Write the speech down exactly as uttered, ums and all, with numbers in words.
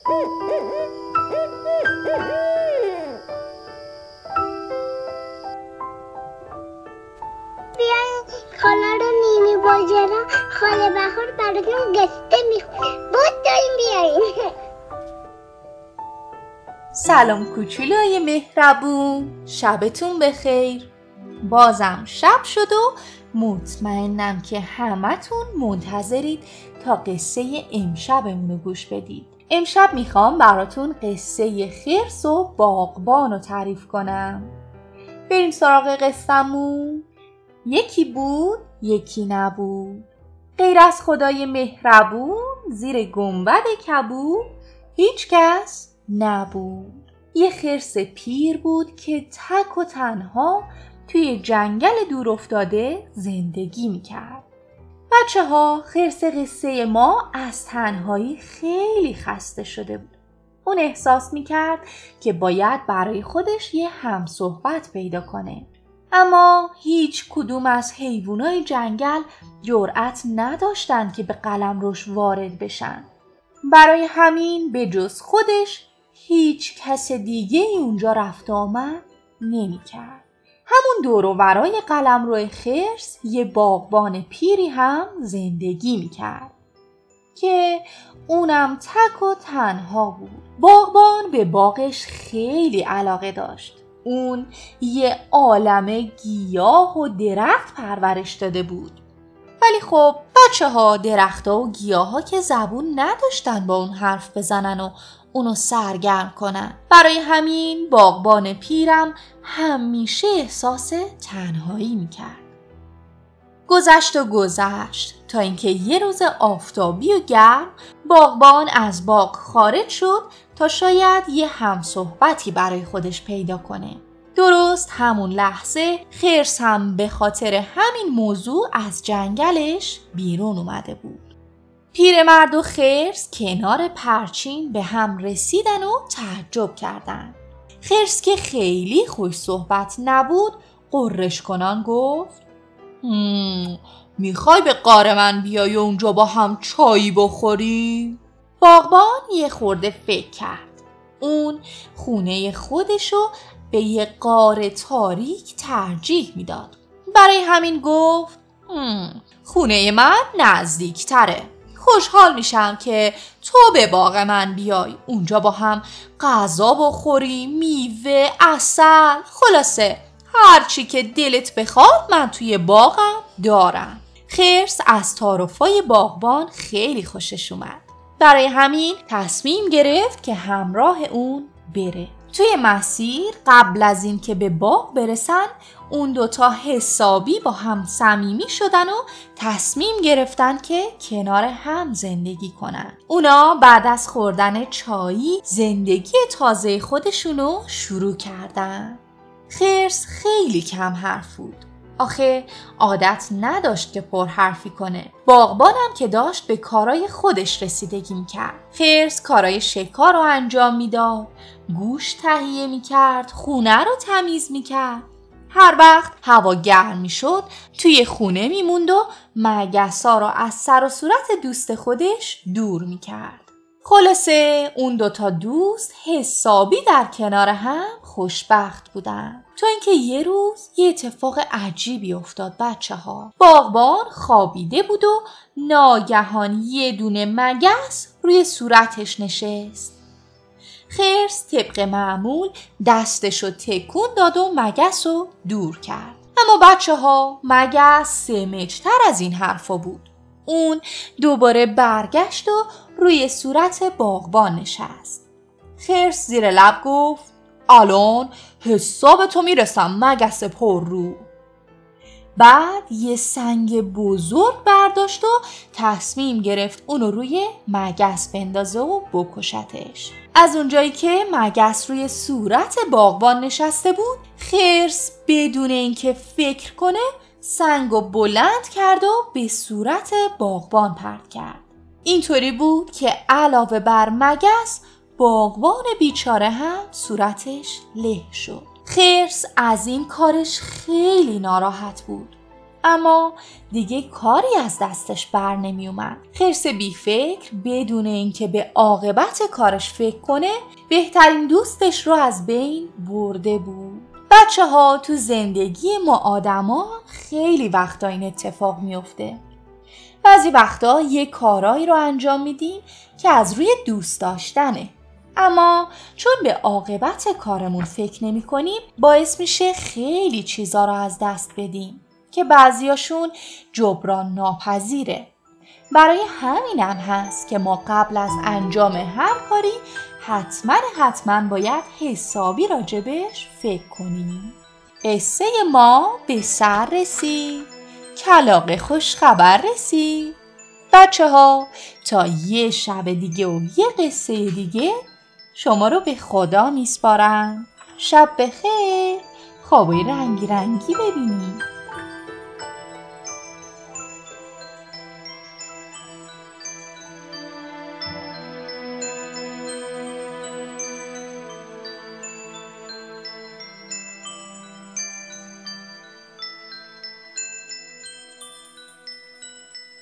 بیاین کالا رو نیمی باجرا خاله بهار براتون قصه میخونه. بود داریم بیاین. سلام کوچولوی مهربون، شبتون بخیر. بازم شب شد و مطمئنم که همتون منتظرید تا قصه امشبمون رو گوش بدید. امشب میخوام براتون قصه خرس و باغبان رو تعریف کنم. بریم سراغ قصه‌مون. یکی بود، یکی نبود. غیر از خدای مهربون زیر گنبد کبود هیچ کس نبود. یه خرس پیر بود که تک و تنها توی جنگل دور افتاده زندگی میکرد. بچه ها، خرس قصه ما از تنهایی خیلی خسته شده بود. اون احساس میکرد که باید برای خودش یه همصحبت پیدا کنه. اما هیچ کدوم از حیوانای جنگل جرأت نداشتن که به قلمروش وارد بشن. برای همین به جز خودش هیچ کس دیگه اونجا رفت آمد نمی کرد. همون دور و برای قلمرو خرس یه باغبان پیری هم زندگی می کرد که اونم تک و تنها بود. باغبان به باغش خیلی علاقه داشت. اون یه عالمه گیاه و درخت پرورش داده بود. ولی خب بچه ها، درخت ها و گیاه ها که زبون نداشتن با اون حرف بزنن و اونو سرگرم کنن. برای همین باغبان پیرم همیشه احساس تنهایی میکرد. گذشت و گذشت تا اینکه یه روز آفتابی و گرم باغبان از باغ خارج شد تا شاید یه همصحبتی برای خودش پیدا کنه. درست همون لحظه خرس هم به خاطر همین موضوع از جنگلش بیرون اومده بود. پیرمرد و خرس کنار پرچین به هم رسیدن و تعجب کردن. خرس که خیلی خوش صحبت نبود غرش کنان گفت: هم، میخوای به غار من بیای و اونجا با هم چایی بخوریم؟ باغبان یه خورده فکر کرد. اون خونه خودشو به یه غار تاریک ترجیح میداد. برای همین گفت: هم، خونه من نزدیک تره. خوشحال میشم که تو به باغ من بیای، اونجا با هم غذا بخوریم، میوه، عسل، خلاصه هرچی که دلت بخواد من توی باغم دارم. خرس از تعارفای باغبان خیلی خوشش اومد. برای همین تصمیم گرفت که همراه اون بره. توی مسیر قبل از این که به باغ برسن اون دوتا حسابی با هم صمیمی شدن و تصمیم گرفتن که کنار هم زندگی کنن. اونا بعد از خوردن چایی زندگی تازه خودشونو شروع کردن. خرس خیلی کم حرف بود. آخه عادت نداشت که پر حرفی کنه. باغبانم که داشت به کارای خودش رسیدگی میکرد. خرس کارای شکار رو انجام میداد، گوشت تهیه میکرد، خونه رو تمیز میکرد. هر وقت هوا گرم میشد توی خونه میموند و مگسا رو از سر و صورت دوست خودش دور میکرد. خلاصه اون دوتا دوست حسابی در کنار هم خوشبخت بودن. تا اینکه یه روز یه اتفاق عجیبی افتاد بچه ها. باغبان خوابیده بود و ناگهان یه دونه مگس روی صورتش نشست. خرس طبق معمول دستشو تکون داد و مگس رو دور کرد. اما بچه ها، مگس سمج‌تر از این حرفا بود. اون دوباره برگشت و روی صورت باغبان نشست. خرس زیر لب گفت: الان حساب تو میرسم مگس پر رو. بعد یه سنگ بزرگ برداشت و تصمیم گرفت اونو روی مگس بندازه و بکشتش. از اونجایی که مگس روی صورت باغبان نشسته بود، خرس بدون اینکه فکر کنه سنگو بلند کرد و به صورت باغبان پرت کرد. اینطوری بود که علاوه بر مگس، باغبان بیچاره هم صورتش له شد. خرس از این کارش خیلی ناراحت بود. اما دیگه کاری از دستش بر نمی اومد. خرس بی فکر بدون اینکه به عاقبت کارش فکر کنه بهترین دوستش رو از بین برده بود. بچه ها تو زندگی ما آدما خیلی وقتا این اتفاق میفته. بعضی وقتا یه کارایی رو انجام میدیم که از روی دوست داشتنه، اما چون به عاقبت کارمون فکر نمی کنیم باعث میشه خیلی چیزا رو از دست بدیم که بعضیاشون جبران ناپذیره. برای همینم هست که ما قبل از انجام هر کاری حتما حتما باید حسابی راجبش فکر کنیم. قصه ما به سر رسید، کلاغ خوش خبر رسید. بچه ها تا یه شب دیگه و یه قصه دیگه شما رو به خدا میسپارم. شب بخیر، خوابای رنگی رنگی ببینید.